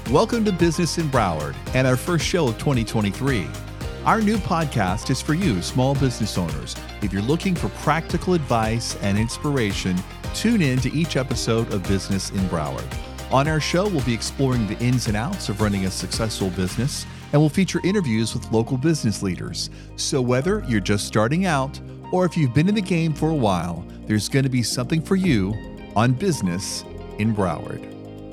Welcome to Business in Broward and our first show of 2023. Our new podcast is for you, small business owners. If you're looking for practical advice and inspiration, tune in to each episode of Business in Broward. On our show, we'll be exploring the ins and outs of running a successful business, and we'll feature interviews with local business leaders. So whether you're just starting out or if you've been in the game for a while, there's going to be something for you on Business in Broward.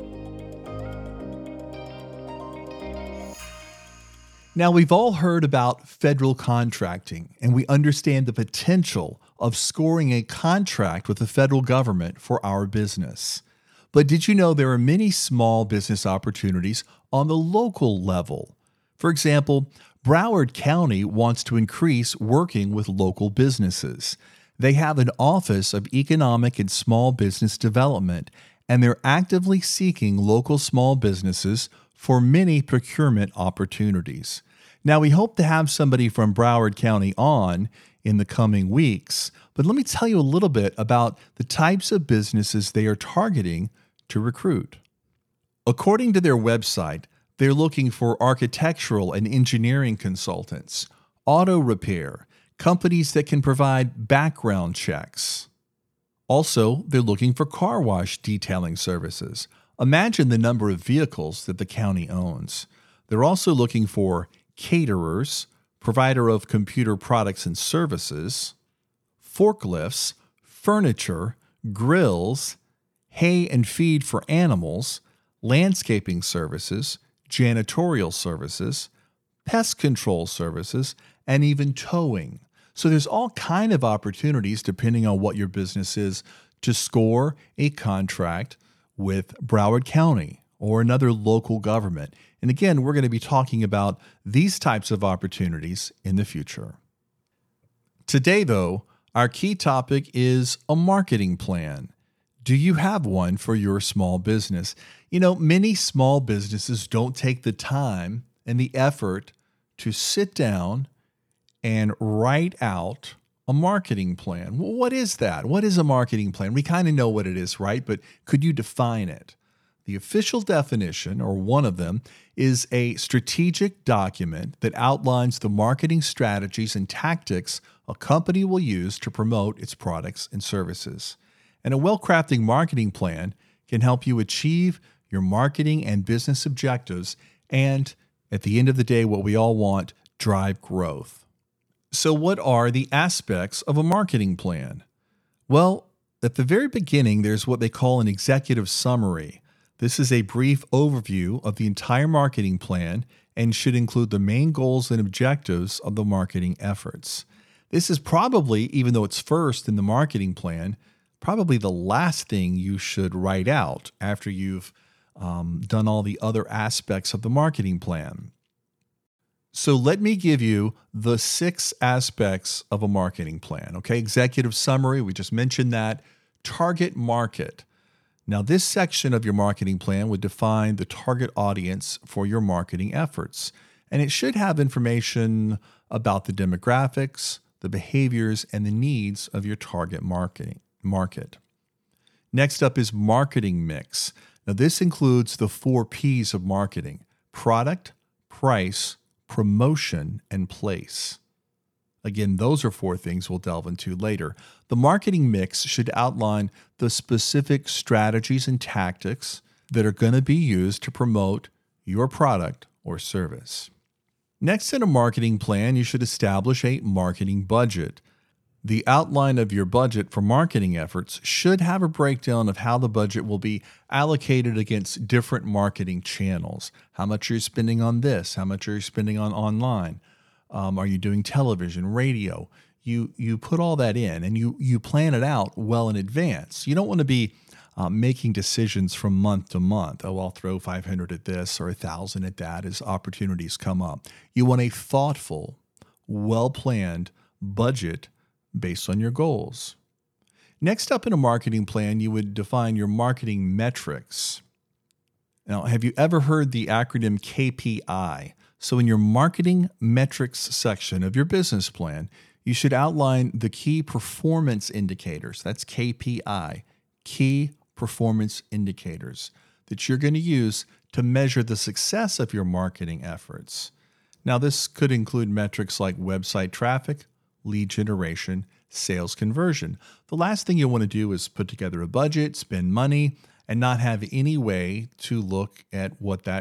Now, we've all heard about federal contracting, and we understand the potential of scoring a contract with the federal government for our business. But did you know there are many small business opportunities on the local level? For example, Broward County wants to increase working with local businesses. They have an Office of Economic and Small Business Development, and they're actively seeking local small businesses for many procurement opportunities. Now, we hope to have somebody from Broward County on in the coming weeks, but let me tell you a little bit about the types of businesses they are targeting to recruit. According to their website, they're looking for architectural and engineering consultants, auto repair, companies that can provide background checks. Also, they're looking for car wash detailing services. Imagine the number of vehicles that the county owns. They're also looking for caterers, provider of computer products and services, forklifts, furniture, grills, hay and feed for animals, landscaping services, janitorial services, pest control services, and even towing. So there's all kind of opportunities depending on what your business is to score a contract with Broward County or another local government. And again, we're going to be talking about these types of opportunities in the future. Today, though, our key topic is a marketing plan. Do you have one for your small business? You know, many small businesses don't take the time and the effort to sit down and write out a marketing plan. Well, what is that? What is a marketing plan? We kind of know what it is, right? But could you define it? The official definition, or one of them, is a strategic document that outlines the marketing strategies and tactics a company will use to promote its products and services. And a well-crafted marketing plan can help you achieve your marketing and business objectives and, at the end of the day, what we all want, drive growth. So what are the aspects of a marketing plan? Well, at the very beginning, there's what they call an executive summary. This is a brief overview of the entire marketing plan and should include the main goals and objectives of the marketing efforts. This is probably, even though it's first in the marketing plan, probably the last thing you should write out after you've done all the other aspects of the marketing plan. So let me give you the 6 aspects of a marketing plan. Okay, executive summary, we just mentioned that. Target market. Now, this section of your marketing plan would define the target audience for your marketing efforts, and it should have information about the demographics, the behaviors, and the needs of your target market. Next up is marketing mix. Now, this includes the 4 P's of marketing: product, price, promotion, and place. Again, those are 4 things we'll delve into later. The marketing mix should outline the specific strategies and tactics that are going to be used to promote your product or service. Next, in a marketing plan, you should establish a marketing budget. The outline of your budget for marketing efforts should have a breakdown of how the budget will be allocated against different marketing channels. How much are you spending on this? How much are you spending on online? Are you doing television, radio? You put all that in and you plan it out well in advance. You don't want to be making decisions from month to month. Oh, I'll throw 500 at this or 1,000 at that as opportunities come up. You want a thoughtful, well-planned budget based on your goals. Next up in a marketing plan, you would define your marketing metrics. Now, have you ever heard the acronym KPI? So in your marketing metrics section of your business plan, you should outline the key performance indicators. That's KPI, key performance indicators, that you're going to use to measure the success of your marketing efforts. Now, this could include metrics like website traffic, lead generation, sales conversion. The last thing you want to do is put together a budget, spend money, and not have any way to look at what the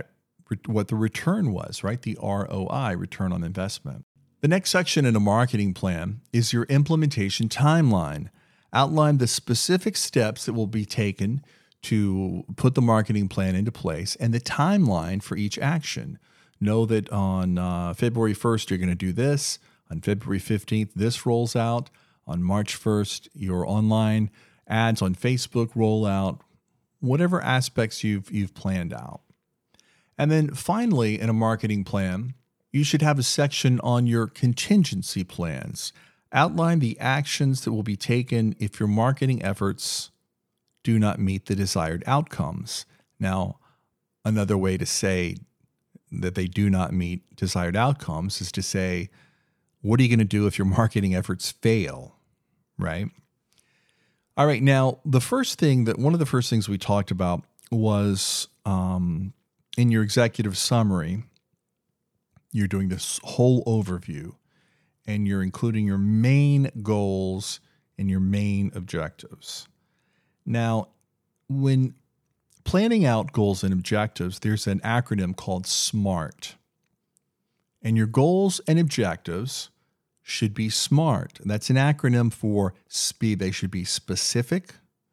return was, right? The ROI, return on investment. The next section in a marketing plan is your implementation timeline. Outline the specific steps that will be taken to put the marketing plan into place and the timeline for each action. Know that on February 1st, you're going to do this. On February 15th, this rolls out. On March 1st, your online ads on Facebook roll out. Whatever aspects you've planned out. And then finally, in a marketing plan, you should have a section on your contingency plans. Outline the actions that will be taken if your marketing efforts do not meet the desired outcomes. Now, another way to say that they do not meet desired outcomes is to say, what are you going to do if your marketing efforts fail, right? All right, now, one of the first things we talked about was in your executive summary, you're doing this whole overview, and you're including your main goals and your main objectives. Now, when planning out goals and objectives, there's an acronym called SMART. And your goals and objectives should be SMART. That's an acronym for speed. They should be specific,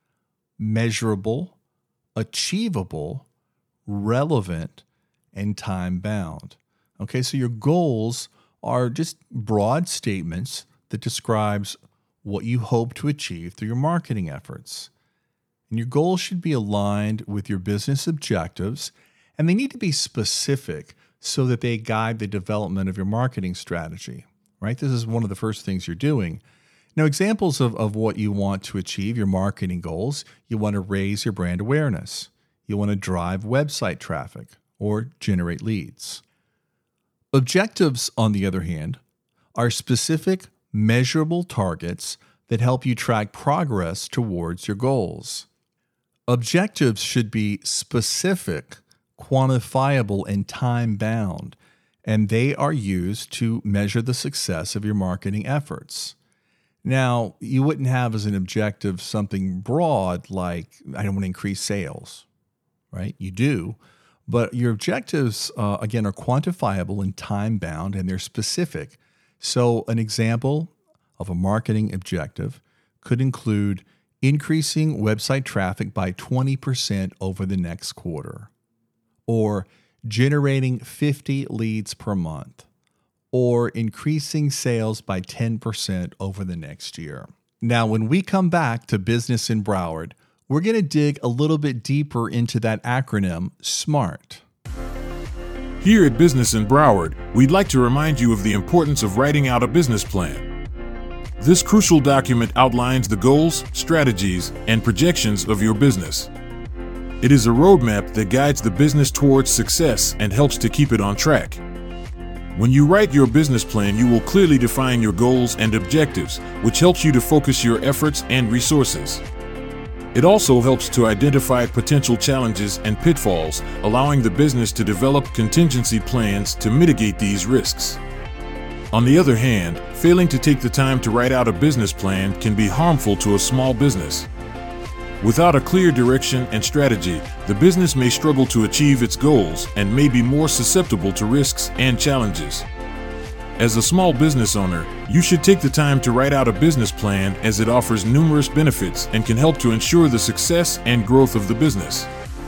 measurable, achievable, relevant, and time-bound. Okay, so your goals are just broad statements that describes what you hope to achieve through your marketing efforts. And your goals should be aligned with your business objectives, and they need to be specific so that they guide the development of your marketing strategy, right? This is one of the first things you're doing. Now, examples of what you want to achieve, your marketing goals: you want to raise your brand awareness. You want to drive website traffic or generate leads. Objectives, on the other hand, are specific, measurable targets that help you track progress towards your goals. Objectives should be specific, quantifiable, and time-bound, and they are used to measure the success of your marketing efforts. Now, you wouldn't have as an objective something broad like, I don't want to increase sales, right? You do. But your objectives, again, are quantifiable and time-bound, and they're specific. So an example of a marketing objective could include increasing website traffic by 20% over the next quarter, or generating 50 leads per month, or increasing sales by 10% over the next year. Now, when we come back to Business in Broward, we're going to dig a little bit deeper into that acronym, SMART. Here at Business in Broward, we'd like to remind you of the importance of writing out a business plan. This crucial document outlines the goals, strategies, and projections of your business. It is a roadmap that guides the business towards success and helps to keep it on track. When you write your business plan, you will clearly define your goals and objectives, which helps you to focus your efforts and resources. It also helps to identify potential challenges and pitfalls, allowing the business to develop contingency plans to mitigate these risks. On the other hand, failing to take the time to write out a business plan can be harmful to a small business. Without a clear direction and strategy, the business may struggle to achieve its goals and may be more susceptible to risks and challenges. As a small business owner, you should take the time to write out a business plan, as it offers numerous benefits and can help to ensure the success and growth of the business.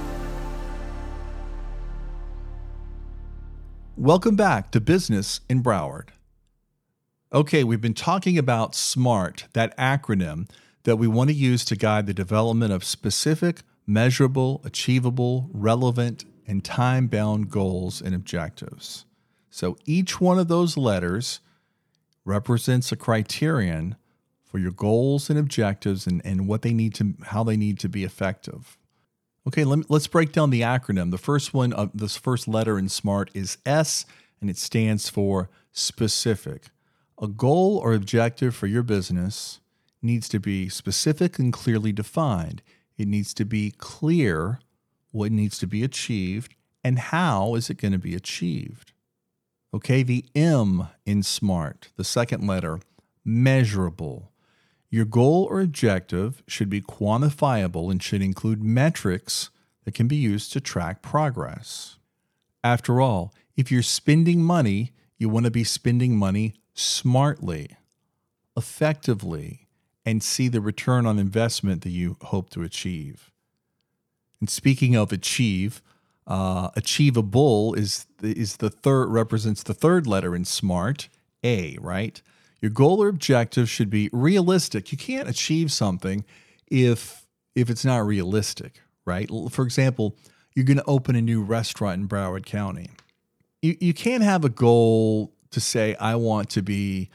Welcome back to Business in Broward. Okay, we've been talking about SMART, that acronym that we want to use to guide the development of specific, measurable, achievable, relevant, and time-bound goals and objectives. So each one of those letters represents a criterion for your goals and objectives and what they need to, how they need to be effective. Okay, let's break down the acronym. The first one, this first letter in SMART is S, and it stands for specific. A goal or objective for your business needs to be specific and clearly defined. It needs to be clear what needs to be achieved, And how is it going to be achieved? Okay, the M in SMART, the second letter, measurable. Your goal or objective should be quantifiable and should include metrics that can be used to track progress. After all, if you're spending money, you want to be spending money smartly, effectively, and see the return on investment that you hope to achieve. And speaking of achieve, achievable is the third, represents the third letter in SMART, A, right? Your goal or objective should be realistic. You can't achieve something if it's not realistic, right? For example, you're going to open a new restaurant in Broward County. You can't have a goal to say, I want to be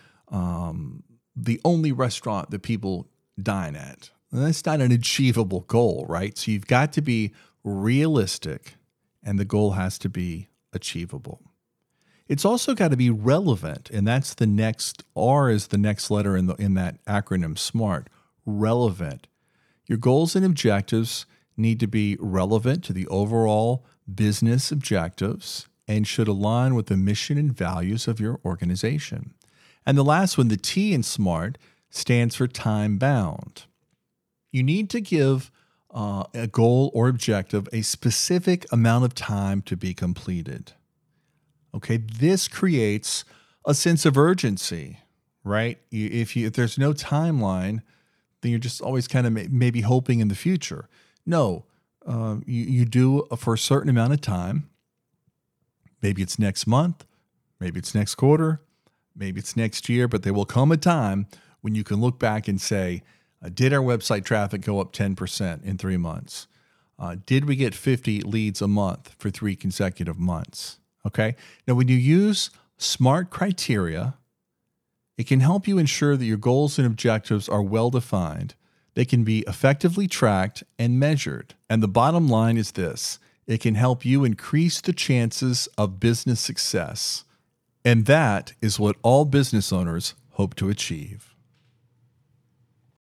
the only restaurant that people dine at. And that's not an achievable goal, right? So you've got to be realistic, and the goal has to be achievable. It's also got to be relevant, and that's the next, R is the next letter in that acronym SMART, relevant. Your goals and objectives need to be relevant to the overall business objectives and should align with the mission and values of your organization. And the last one, the T in SMART, stands for time bound. You need to give a goal or objective a specific amount of time to be completed. Okay, this creates a sense of urgency, right? If there's no timeline, then you're just always kind of maybe hoping in the future. No, you do for a certain amount of time. Maybe it's next month, maybe it's next quarter, maybe it's next year, but there will come a time when you can look back and say, did our website traffic go up 10% in 3 months? Did we get 50 leads a month for 3 consecutive months? Okay. Now, when you use SMART criteria, it can help you ensure that your goals and objectives are well defined. They can be effectively tracked and measured. And the bottom line is this: it can help you increase the chances of business success. And that is what all business owners hope to achieve.